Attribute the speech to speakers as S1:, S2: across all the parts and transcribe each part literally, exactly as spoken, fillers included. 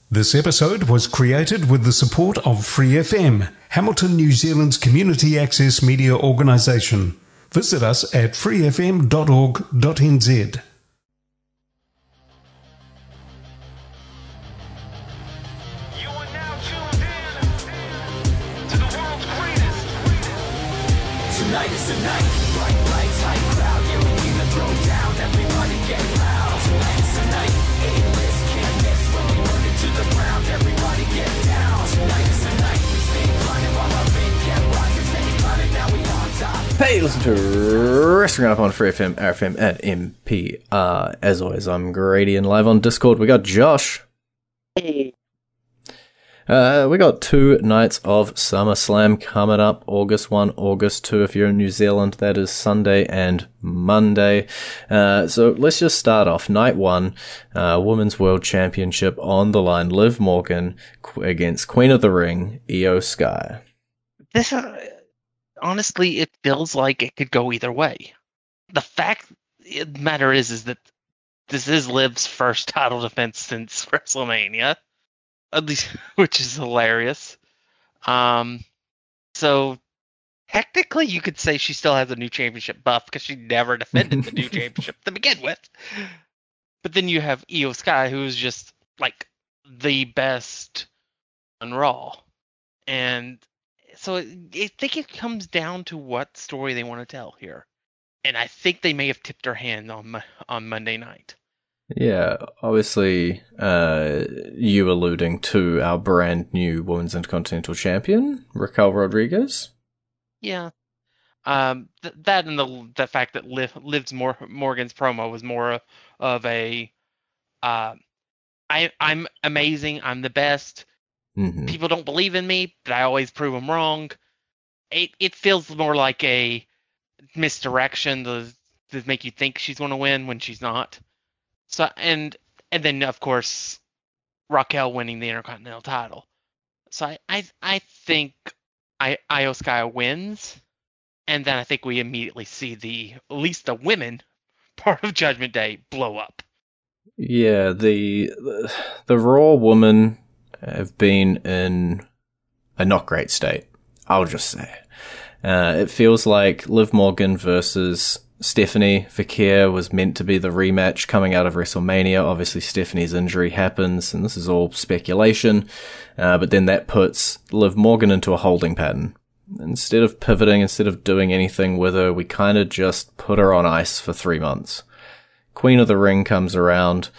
S1: This episode was created with the support of Free F M, Hamilton, New Zealand's community access media organisation. Visit us at free f m dot org dot n z.
S2: Tonight is the night, bright lights, high crowd, yeah, we need to throw down, everybody get loud. Tonight is the night, A-list can't miss, when we burn it to the ground, everybody get down. Tonight is the night, we stay climbing while our faith kept rising, steady climbing, now we on top.
S3: Hey, listen to Wrestling Up on Free F M, R F M, and M P R. As always, I'm Grady, and live on Discord, we got Josh.
S4: Hey.
S3: Uh, we got two nights of SummerSlam coming up, August first, August second. If you're in New Zealand, that is Sunday and Monday. Uh, so let's just start off. Night one, uh, Women's World Championship on the line. Liv Morgan qu- against Queen of the Ring, Io Sky.
S4: This, uh, honestly, it feels like it could go either way. The fact of the matter is, is that this is Liv's first title defense since WrestleMania. At least, which is hilarious. Um, so technically, you could say she still has a new championship buff because she never defended the new championship to begin with. But then you have Io Sky, who's just like the best on Raw, and so I think it comes down to what story they want to tell here. And I think they may have tipped her hand on on Monday night.
S3: Yeah, obviously, uh, you alluding to our brand new Women's Intercontinental Champion, Raquel Rodriguez.
S4: Yeah, um, th- that and the the fact that Liv, Liv's Mor- Morgan's promo was more of a, uh, I I'm amazing, I'm the best.
S3: Mm-hmm.
S4: People don't believe in me, but I always prove them wrong. It it feels more like a misdirection to to make you think she's going to win when she's not. So and and then of course Raquel winning the Intercontinental title. So I I, I think I Io Sky wins, and then I think we immediately see the at least the women part of Judgment Day blow up.
S3: Yeah, the the, the Raw women have been in a not great state, I'll just say. Uh, it feels like Liv Morgan versus Stephanie Fakir was meant to be the rematch coming out of WrestleMania. Obviously, Stephanie's injury happens, and this is all speculation, uh, but then that puts Liv Morgan into a holding pattern. Instead of pivoting, instead of doing anything with her, we kind of just put her on ice for three months. Queen of the Ring comes around,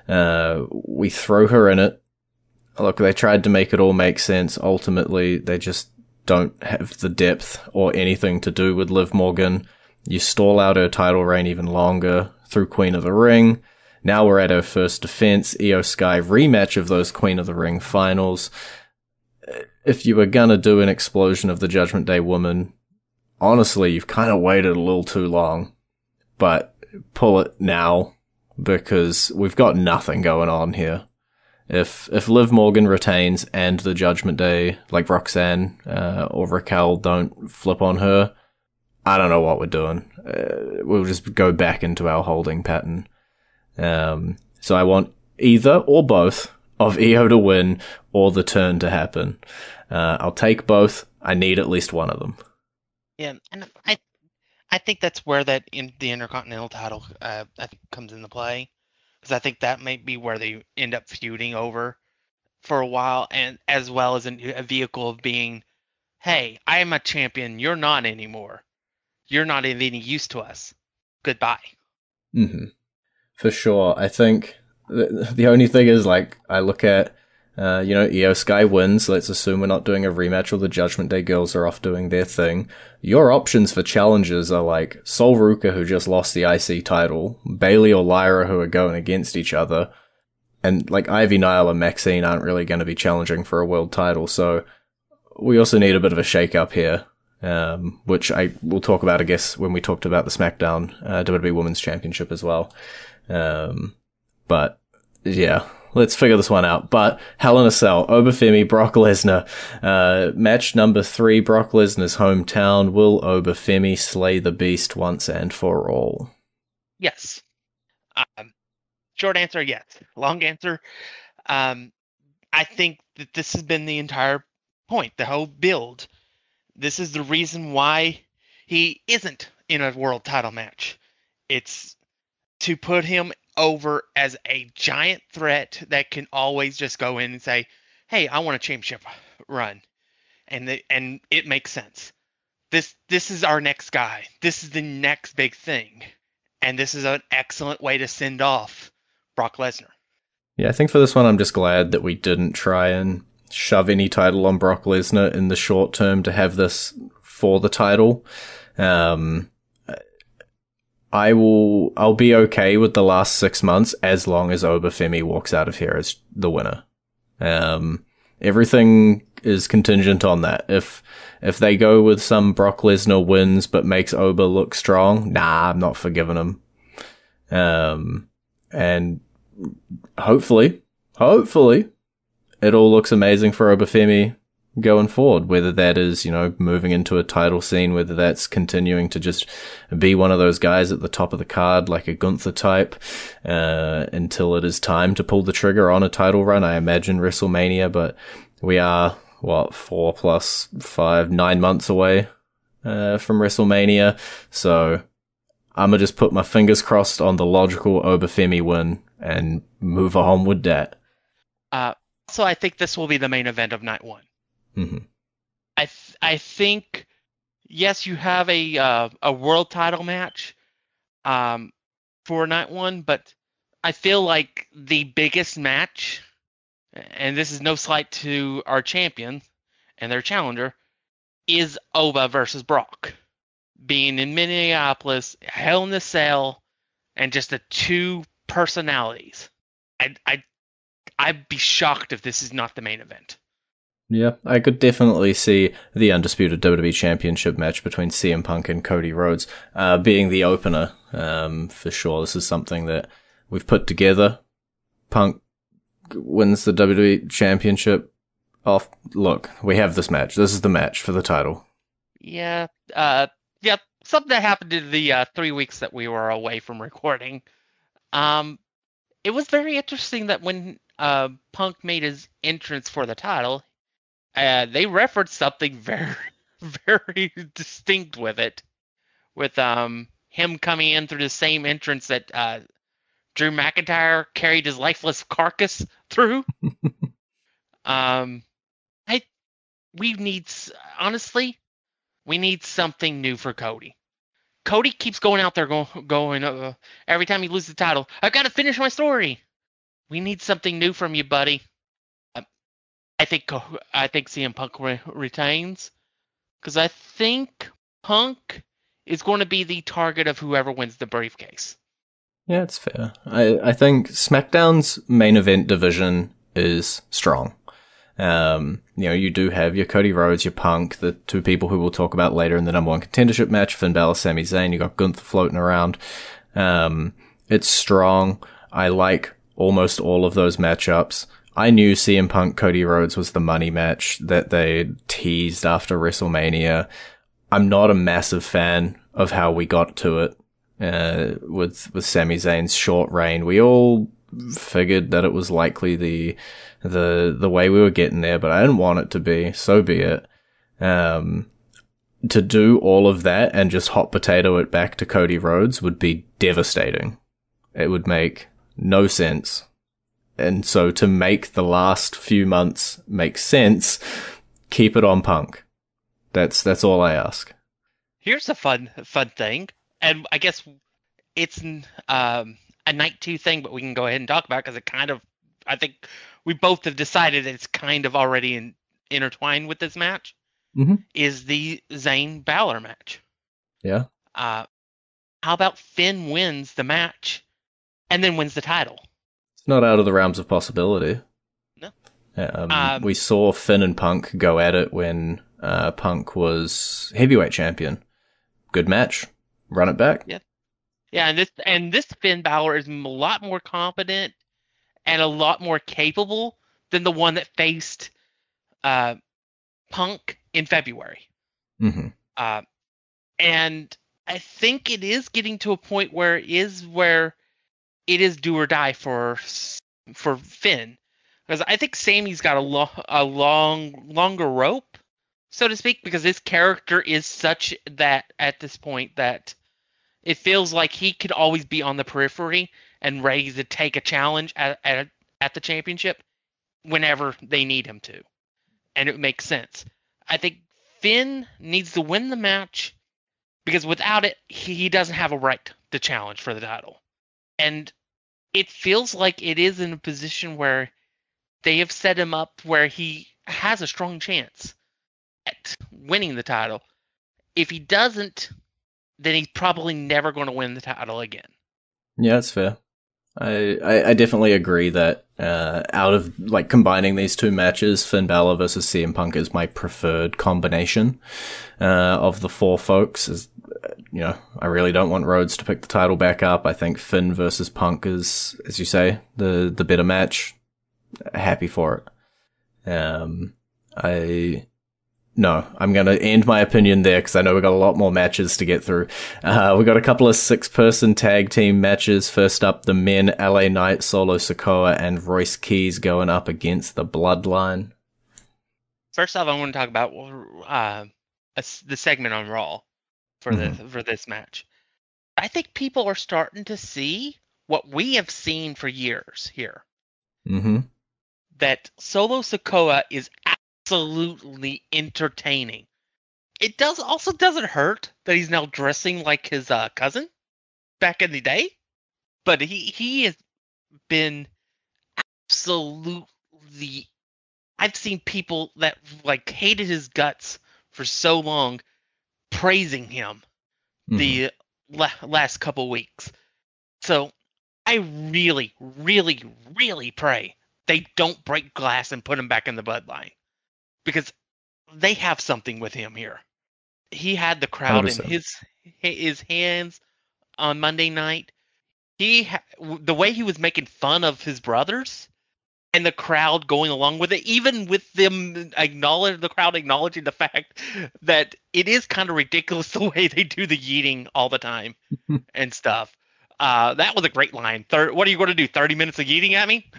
S3: uh, we throw her in it. Look, they tried to make it all make sense. Ultimately, they just don't have the depth or anything to do with Liv Morgan. You stall out her title reign even longer through Queen of the Ring. Now we're at her first defense, Io Sky rematch of those Queen of the Ring finals. If you were gonna do an explosion of the Judgment Day woman, honestly, you've kind of waited a little too long. But pull it now, because we've got nothing going on here. If if Liv Morgan retains and the Judgment Day, like Roxanne uh, or Raquel, don't flip on her, I don't know what we're doing. Uh, we'll just go back into our holding pattern. Um, so I want either or both of Io to win or the turn to happen. Uh, I'll take both. I need at least one of them.
S4: Yeah, and I I think that's where that in the Intercontinental title uh, I think comes into play, because I think that might be where they end up feuding over for a while, and as well as a, a vehicle of being, hey, I am a champion, you're not anymore. You're not any use to us. Goodbye.
S3: Mm-hmm. For sure. I think the, the only thing is, like, I look at, uh, you know, Io Sky wins. Let's assume we're not doing a rematch, or the Judgment Day girls are off doing their thing. Your options for challengers are like Sol Ruka, who just lost the I C title, Bailey or Lyra, who are going against each other, and like Ivy Nile and Maxine aren't really going to be challenging for a world title. So we also need a bit of a shake-up here. Um, which I will talk about, I guess, when we talked about the SmackDown uh, W W E Women's Championship as well. Um, but yeah, let's figure this one out. But Hell in a Cell, Obafemi, Brock Lesnar, uh, match number three, Brock Lesnar's hometown. Will Obafemi slay the beast once and for all?
S4: Yes. Um, short answer, yes. Long answer, um, I think that this has been the entire point, the whole build. This is the reason why he isn't in a world title match. It's to put him over as a giant threat that can always just go in and say, "Hey, I want a championship run," and the, and it makes sense. This this is our next guy. This is the next big thing, and this is an excellent way to send off Brock Lesnar.
S3: Yeah, I think for this one, I'm just glad that we didn't try and shove any title on Brock Lesnar in the short term to have this for the title. Um, I will, I'll be okay with the last six months as long as Obafemi walks out of here as the winner. Um, everything is contingent on that. If, if they go with some Brock Lesnar wins but makes Oba look strong, nah, I'm not forgiving him. Um, and hopefully, hopefully, it all looks amazing for Obafemi going forward, whether that is, you know, moving into a title scene, whether that's continuing to just be one of those guys at the top of the card, like a Gunther type, uh, until it is time to pull the trigger on a title run. I imagine WrestleMania, but we are, what, four plus five, nine months away, uh, from WrestleMania. So I'm gonna just put my fingers crossed on the logical Obafemi win and move on with that.
S4: Uh, so I think this will be the main event of night one.
S3: Mm-hmm.
S4: I th- I think, yes, you have a uh, a world title match um, for night one, but I feel like the biggest match, and this is no slight to our champion and their challenger, is Oba versus Brock. Being in Minneapolis, Hell in a Cell, and just the two personalities. I'd, I'd, I'd be shocked if this is not the main event.
S3: Yeah, I could definitely see the undisputed W W E Championship match between C M Punk and Cody Rhodes uh, being the opener, um, for sure. This is something that we've put together. Punk wins the W W E Championship. Off. Look, we have this match. This is the match for the title.
S4: Yeah, uh, yeah, something that happened in the uh, three weeks that we were away from recording. Um, it was very interesting that when uh, Punk made his entrance for the title, Uh, they referenced something very, very distinct with it, with um him coming in through the same entrance that uh, Drew McIntyre carried his lifeless carcass through. um, I we need honestly, we need something new for Cody. Cody keeps going out there going going uh, every time he loses the title. I've got to finish my story. We need something new from you, buddy. I think I think C M Punk re- retains, because I think Punk is going to be the target of whoever wins the briefcase.
S3: Yeah, it's fair. I, I think SmackDown's main event division is strong. Um, you know, you do have your Cody Rhodes, your Punk, the two people who we'll talk about later in the number one contendership match, Finn Balor, Sami Zayn. You got Gunther floating around. Um, it's strong. I like almost all of those matchups. I knew C M Punk Cody Rhodes was the money match that they teased after WrestleMania. I'm not a massive fan of how we got to it uh, with with Sami Zayn's short reign. We all figured that it was likely the the the way we were getting there, but I didn't want it to be. So be it. Um, to do all of that and just hot potato it back to Cody Rhodes would be devastating. It would make no sense. And so to make the last few months make sense, keep it on Punk. That's that's all I ask.
S4: Here's a fun fun thing, and I guess it's um, a night two thing, but we can go ahead and talk about because it kind of, I think we both have decided that it's kind of already in, intertwined with this match.
S3: Mm-hmm.
S4: Is the Zayn Balor match?
S3: Yeah.
S4: Uh, how about Finn wins the match and then wins the title?
S3: Not out of the realms of possibility.
S4: No.
S3: Um,
S4: Um,
S3: we saw Finn and Punk go at it when uh, Punk was heavyweight champion. Good match. Run it back.
S4: Yeah. Yeah, and this and this Finn Balor is a lot more competent and a lot more capable than the one that faced uh, Punk in February.
S3: Mm-hmm.
S4: Uh, and I think it is getting to a point where it is where it is do or die for for Finn. Because I think Sammy's got a, lo- a long, longer rope, so to speak, because his character is such that at this point that it feels like he could always be on the periphery and ready to take a challenge at at, at the championship whenever they need him to, and it makes sense. I think Finn needs to win the match because without it, he, he doesn't have a right to challenge for the title, and it feels like it is in a position where they have set him up where he has a strong chance at winning the title. If he doesn't, then he's probably never going to win the title again.
S3: Yeah, that's fair. I, I, I definitely agree that uh, out of like combining these two matches, Finn Balor versus C M Punk is my preferred combination uh, of the four folks. Is, you know, I really don't want Rhodes to pick the title back up. I think Finn versus Punk is, as you say, the the better match. Happy for it. Um, I. No, I'm going to end my opinion there because I know we've got a lot more matches to get through. Uh, we've got a couple of six-person tag team matches. First up, the men, L A Knight, Solo Sikoa, and Royce Keys going up against the Bloodline.
S4: First off, I want to talk about uh, a, the segment on Raw for
S3: Mhm.
S4: the for this match. I think people are starting to see what we have seen for years here.
S3: Mm-hmm.
S4: That Solo Sikoa is absolutely entertaining. It does also doesn't hurt that he's now dressing like his uh, cousin back in the day, but he he has been absolutely. I've seen people that like hated his guts for so long praising him
S3: Mm-hmm.
S4: the la- last couple weeks. So I really, really, really pray they don't break glass and put him back in the bloodline because they have something with him here. He had the crowd in
S3: one hundred percent.
S4: his his hands on Monday night. He ha- the way he was making fun of his brothers and the crowd going along with it, even with them acknowledge the crowd acknowledging the fact that it is kind of ridiculous the way they do the yeeting all the time and stuff. Uh, that was a great line. Thir- what are you going to do? Thirty minutes of yeeting at me?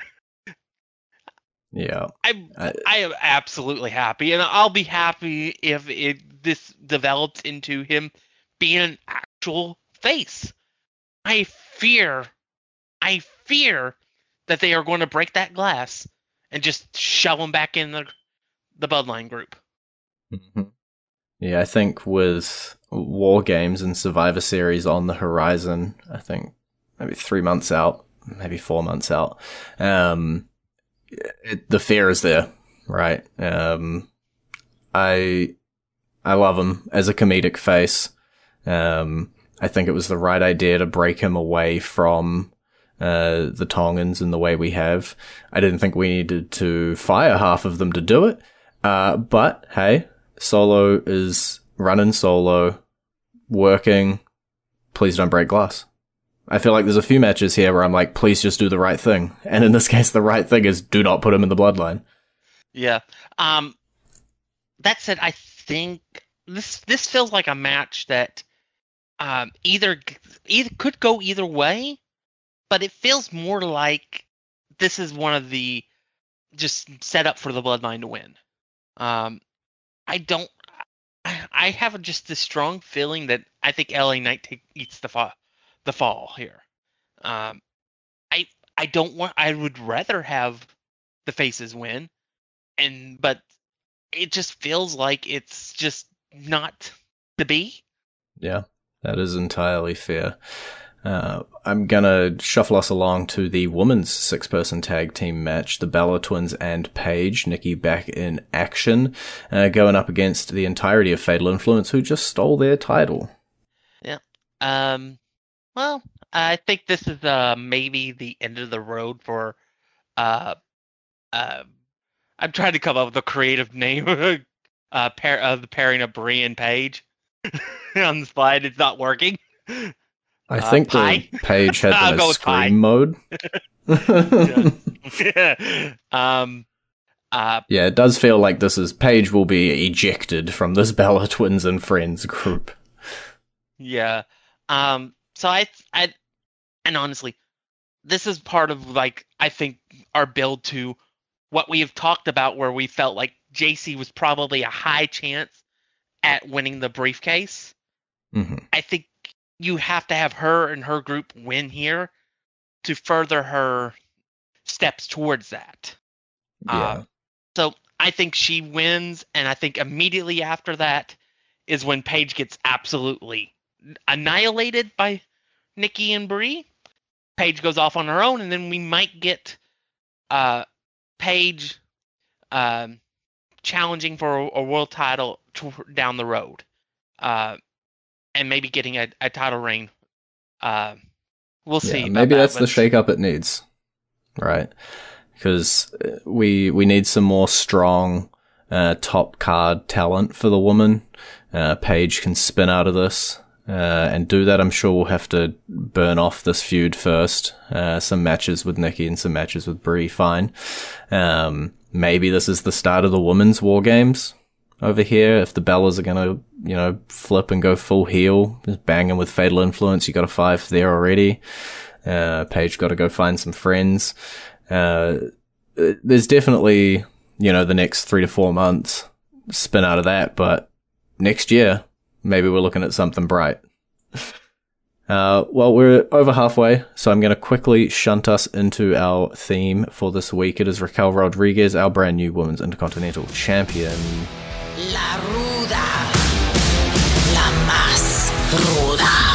S3: Yeah.
S4: I'm
S3: I,
S4: I am absolutely happy, and I'll be happy if it this develops into him being an actual face. I fear, I fear that they are going to break that glass and just shove him back in the the Bloodline group.
S3: Mhm. Yeah, I think with War Games and Survivor Series on the horizon, I think maybe three months out, maybe four months out, um, it, the fear is there, right? Um, I I love him as a comedic face. Um, I think it was the right idea to break him away from uh, the Tongans in the way we have. I didn't think we needed to fire half of them to do it. Uh, but hey, Solo is running solo, working. Please don't break glass. I feel like there's a few matches here where I'm like, please just do the right thing. And in this case, the right thing is do not put him in the bloodline.
S4: Yeah. Um. That said, I think this this feels like a match that um either either could go either way, but it feels more like this is one of the just set up for the Bloodline to win. Um, I don't. I, I have just this strong feeling that I think L A Knight take, eats the fall, the fall here. Um, I I don't want. I would rather have the faces win, and but it just feels like it's just not to be.
S3: Yeah, that is entirely fair. Uh, I'm gonna shuffle us along to the women's six-person tag team match. The Bella Twins and Paige, Nikki back in action, uh, going up against the entirety of Fatal Influence, who just stole their title.
S4: Yeah. Um. Well, I think this is uh maybe the end of the road for uh uh. I'm trying to come up with a creative name. uh, pair of the pairing of Brie and Paige on the slide. It's not working.
S3: I
S4: Uh,
S3: think
S4: Pie.
S3: the Paige had
S4: I'll
S3: them
S4: go
S3: as
S4: with Pie.
S3: scream mode.
S4: Yeah. um. Uh.
S3: Yeah, it does feel like this is Paige will be ejected from this Bella Twins and Friends group.
S4: Yeah. Um. So I. I. And honestly, this is part of like I think our build to what we have talked about, where we felt like J C was probably a high chance at winning the briefcase.
S3: Mm-hmm.
S4: I think you have to have her and her group win here to further her steps towards that.
S3: Yeah.
S4: Uh, so I think she wins, and I think immediately after that is when Paige gets absolutely annihilated by Nikki and Brie. Paige goes off on her own, and then we might get uh, Paige um, challenging for a, a world title to, down the road, uh, and maybe getting a, a title reign. Uh, we'll see.
S3: Yeah,
S4: about
S3: maybe
S4: that,
S3: that's the
S4: but-
S3: shake-up it needs, right? Because we we need some more strong uh, top card talent for the woman. Uh, Paige can spin out of this. Uh, and do that, I'm sure we'll have to burn off this feud first. Uh, some matches with Nikki and some matches with Brie, fine. Um, maybe this is the start of the women's war games over here. If the Bellas are gonna, you know, flip and go full heel, just banging with Fatal Influence, you got a five there already. Uh, Paige got to go find some friends. Uh, there's definitely, you know, the next three to four months spin out of that, but next year, maybe we're looking at something bright. Uh, well, we're over halfway, so I'm going to quickly shunt us into our theme for this week. It is Raquel Rodriguez, our brand new Women's Intercontinental Champion.
S5: La ruda, la más ruda.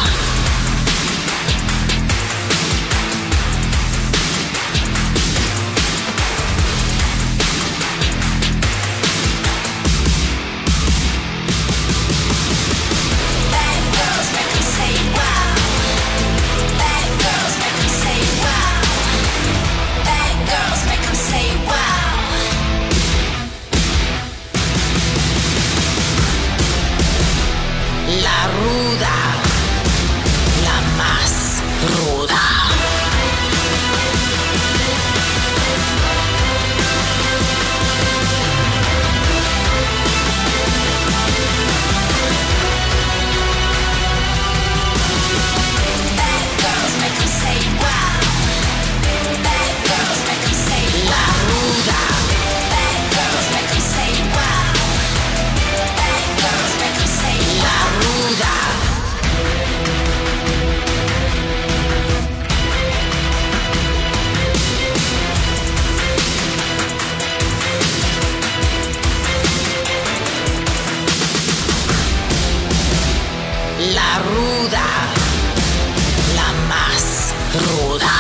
S5: La ruda, la más ruda. Bad girls make 'em say wow. Bad girls make 'em say la ruda. Bad girls make 'em say wow. Bad girls make 'em say la ruda. La ruda, la más ruda.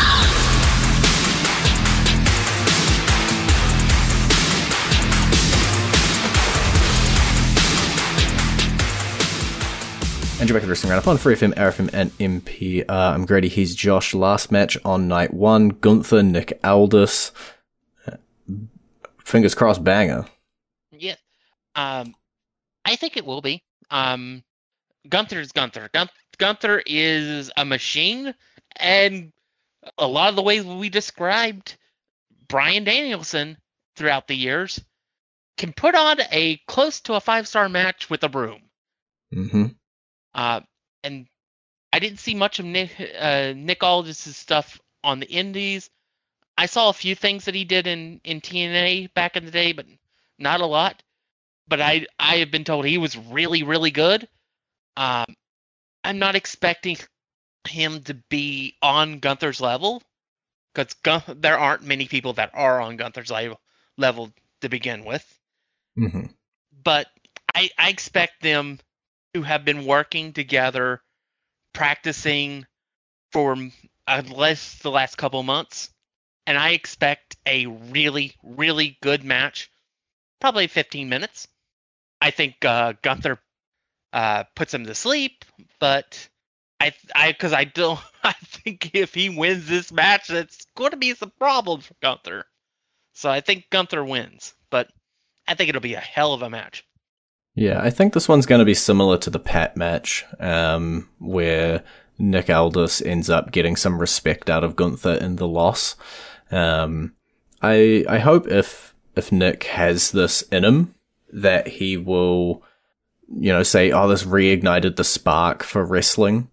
S3: And you're back at the Wrestling Roundup on Free F M, R F M, and M P R. I'm Grady, he's Josh. Last match on night one, Gunther, Nick Aldis. Uh, Fingers crossed banger.
S4: Yeah. Um, I think it will be. Um, Gunther's Gunther. Gun- Gunther is a machine, and a lot of the ways we described Bryan Danielson throughout the years can put on a close to a five-star match with a broom.
S3: Mm-hmm.
S4: Uh, and I didn't see much of Nick uh, Nick Aldis' stuff on the Indies. I saw a few things that he did in, in T N A back in the day, but not a lot. But I I have been told he was really, really good. Um, I'm not expecting him to be on Gunther's level, because Gun- there aren't many people that are on Gunther's level, level to begin with.
S3: Mm-hmm.
S4: But I, I expect them to have been working together, practicing for at least the last couple months. And I expect a really, really good match, probably fifteen minutes. I think uh, Gunther uh, puts him to sleep, but I, I, because I don't, I think if he wins this match, it's going to be some problems for Gunther. So I think Gunther wins, but I think it'll be a hell of a match.
S3: Yeah, I think this one's going to be similar to the Pat match, um, where Nick Aldis ends up getting some respect out of Gunther in the loss. Um, I I hope if if Nick has this in him, that he will, you know, say, oh, this reignited the spark for wrestling.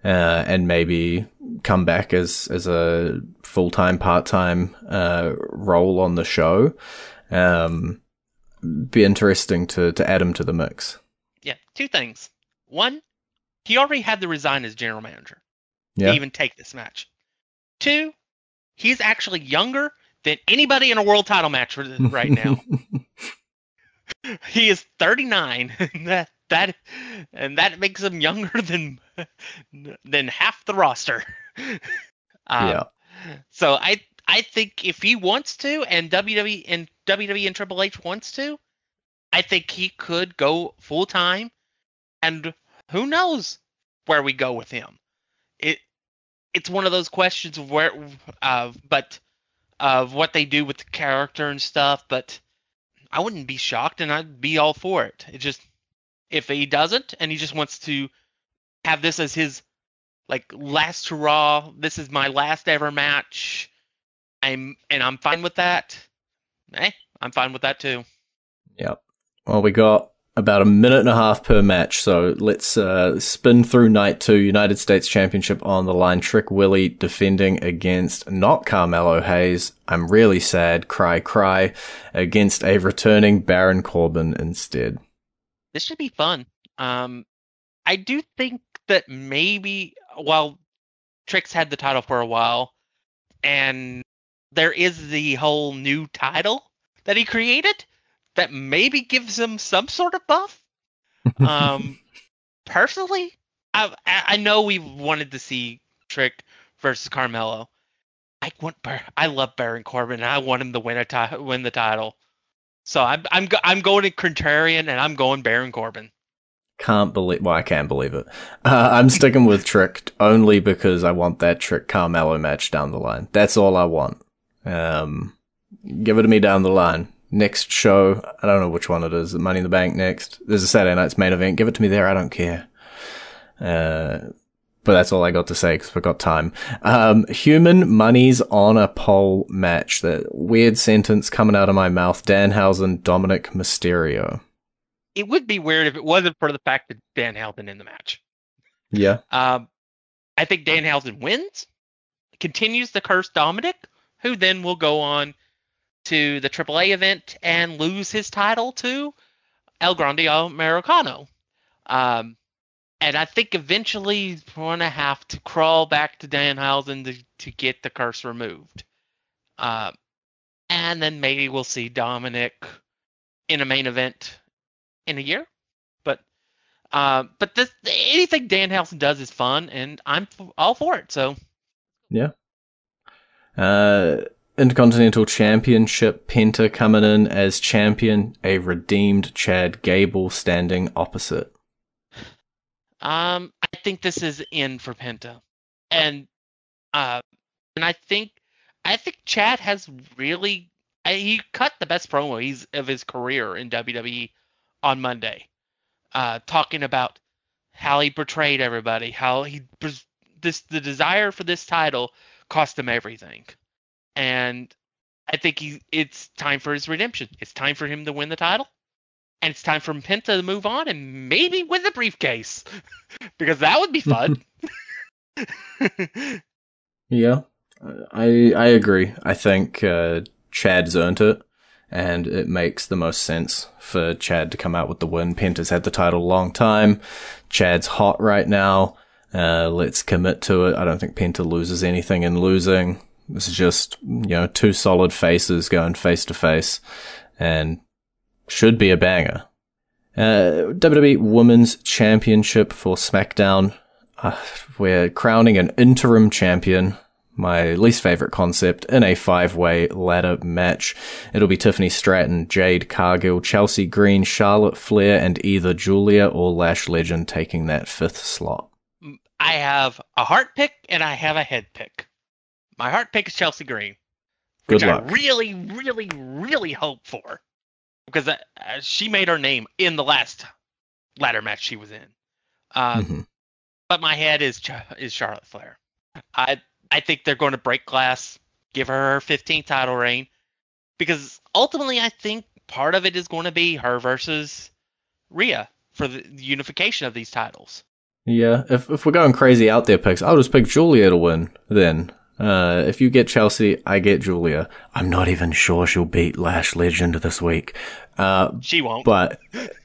S3: uh, and maybe come back as, as a full-time, part-time, uh, role on the show. Um, be interesting to, to add him to the mix.
S4: Yeah, two things. One, he already had to resign as general manager
S3: Yeah.
S4: to even take this match. Two, he's actually younger than anybody in a world title match right now. He is thirty-nine. And that that and that makes him younger than than half the roster. Um,
S3: Yeah.
S4: So I I think if he wants to, and W W E and W W E and Triple H wants to, I think he could go full time. And who knows where we go with him? It it's one of those questions of where, uh, but of what they do with the character and stuff. But I wouldn't be shocked, and I'd be all for it. It just, if he doesn't, and he just wants to have this as his like last hurrah, this is my last ever match, I'm and I'm fine with that. Eh, I'm fine with that too.
S3: Yep. Well, we got about a minute and a half per match, so let's uh, spin through night two. United States Championship on the line. Trick Willie defending against not Carmelo Hayes. I'm really sad. Cry, cry. Against a returning Baron Corbin instead.
S4: This should be fun. Um, I do think that maybe while Trick's had the title for a while, and there is the whole new title that he created that maybe gives him some sort of buff. Um, personally, I I know we wanted to see Trick versus Carmelo. I want Bar- I love Baron Corbin, and I want him to win a ti- win the title. So I'm I'm go- I'm going to contrarian, and I'm going Baron Corbin.
S3: Can't believe, well, I can believe it. Uh, I'm sticking with Trick only because I want that Trick Carmelo match down the line. That's all I want. Um, give it to me down the line. Next show, I don't know which one it is. Money in the Bank next. There's a Saturday night's main event. Give it to me there. I don't care. Uh, but that's all I got to say because we've got time. Um, human Money's on a Pole match. That weird sentence coming out of my mouth. Danhausen, Dominic Mysterio.
S4: It would be weird if it wasn't for the fact that Danhausen in the match.
S3: Yeah.
S4: Um, I think Danhausen wins, continues to curse Dominic, who then will go on to the Triple A event and lose his title to El Grande Americano. Um, and I think eventually he's going to have to crawl back to Danhausen to, to get the curse removed. Uh, and then maybe we'll see Dominic in a main event in a year. But uh, but this, anything Danhausen does is fun, and I'm f- all for it. So
S3: Yeah. Uh, Intercontinental Championship, Penta coming in as champion, a redeemed Chad Gable standing opposite.
S4: Um, I think this is in for Penta, and uh, and I think I think Chad has really I, he cut the best promo he's of his career in W W E on Monday, uh, talking about how he betrayed everybody, how he this the desire for this title cost him everything, and I think he it's time for his redemption. It's time for him to win the title. And it's time for Penta to move on and maybe win the briefcase. Because that would be fun.
S3: Yeah, I I agree. I think uh, Chad's earned it, and it makes the most sense for Chad to come out with the win. Penta's had the title a long time. Chad's hot right now. Uh, let's commit to it. I don't think Penta loses anything in losing. This is just, you know, two solid faces going face to face, and should be a banger. Uh, W W E Women's Championship for SmackDown. Uh, we're crowning an interim champion, my least favorite concept, in a five-way ladder match. It'll be Tiffany Stratton, Jade Cargill, Chelsea Green, Charlotte Flair, and either Julia or Lash Legend taking that fifth slot.
S4: I have a heart pick and I have a head pick. My heart pick is Chelsea Green.
S3: Good
S4: Which
S3: luck.
S4: I really, really, really hope for. Because uh, she made her name in the last ladder match she was in. Um,
S3: Mhm.
S4: But my head is Ch- is Charlotte Flair. I I think they're going to break glass, give her her fifteenth title reign, because ultimately I think part of it is going to be her versus Rhea for the unification of these titles.
S3: Yeah, if if we're going crazy out there picks, I'll just pick Julia to win then. Uh, if you get Chelsea, I get Julia. I'm not even sure she'll beat Lash Legend this week. Uh,
S4: She won't.
S3: but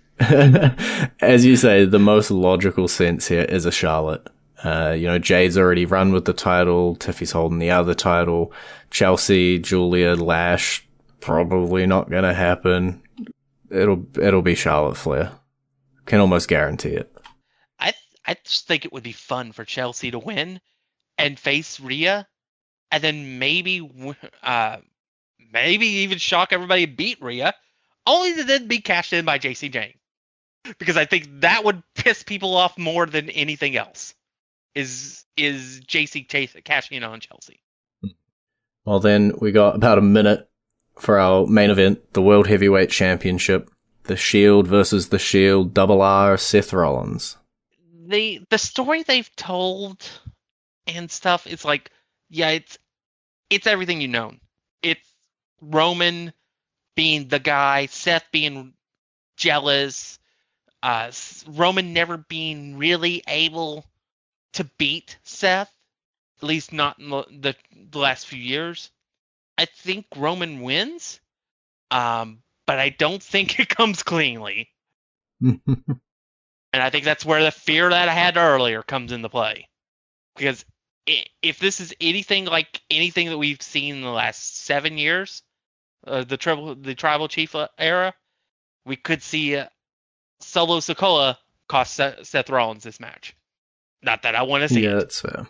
S3: as you say, the most logical sense here is a Charlotte. Uh, you know, Jade's already run with the title. Tiffy's holding the other title. Chelsea, Julia, Lash, probably not gonna happen. It'll it'll be Charlotte Flair. Can almost guarantee it.
S4: I th- I just think it would be fun for Chelsea to win and face Rhea, and then maybe w- uh maybe even shock everybody and beat Rhea, only to then be cashed in by J C Jane. Because I think that would piss people off more than anything else. Is is J C chase, cashing in on Chelsea?
S3: Well, then we got about a minute for our main event, the World Heavyweight Championship. The Shield versus the Shield, Double R, Seth Rollins.
S4: The the story they've told and stuff, it's like, yeah, it's it's everything you've known. It's Roman being the guy, Seth being jealous, uh, Roman never being really able to beat Seth, at least not in the, the, the last few years. I think Roman wins, um, but I don't think it comes cleanly. And I think that's where the fear that I had earlier comes into play. Because if this is anything like anything that we've seen in the last seven years, uh, the tribal the tribal chief era, we could see uh, Solo Sikoa cost Seth, Seth Rollins this match. Not that I want to see
S3: yeah,
S4: it.
S3: that's fair.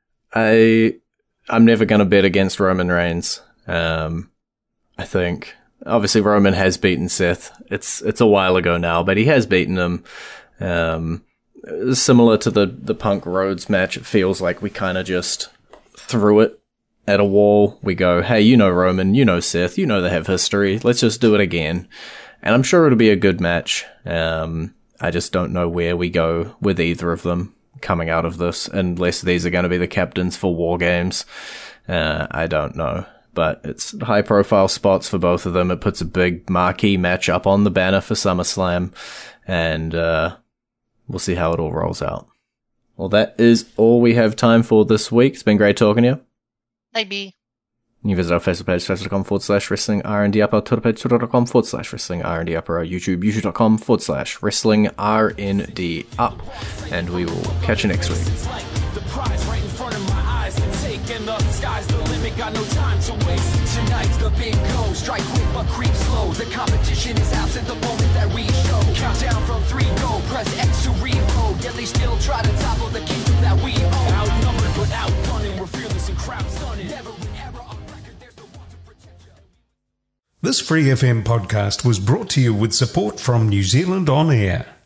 S3: I I'm never going to bet against Roman Reigns. Um, I think obviously Roman has beaten Seth. It's it's a while ago now, but he has beaten him. Um, similar to the the Punk Rhodes match, it feels like we kind of just threw it at a wall. We go, hey, you know Roman, you know Seth, you know they have history. Let's just do it again. And I'm sure it'll be a good match. Um, I just don't know where we go with either of them coming out of this, unless these are going to be the captains for War Games. Uh, I don't know. But it's high profile spots for both of them. It puts a big marquee match up on the banner for SummerSlam. And uh, we'll see how it all rolls out. Well, that is all we have time for this week. It's been great talking to you.
S4: Maybe.
S3: You can visit our Facebook page, facebook.com forward slash wrestling R&D up, our Twitter page, twitter.com forward slash wrestling R&D up, or our YouTube, youtube.com forward slash wrestling R&D up. And we will catch you next week.
S2: It's like the prize right in front of my eyes. Taking the sky's the limit, got no time to waste. Tonight's the big go, strike quick but creep slow. The competition is absent the moment that we show. Countdown from three, go, press X to reload. Yet they still try to topple the kingdom that we own. Outnumbered but outgunning, we're fearless and crowd stunning. Never an error on record, there's no one to protect you.
S1: This Free F M podcast was brought to you with support from New Zealand On Air.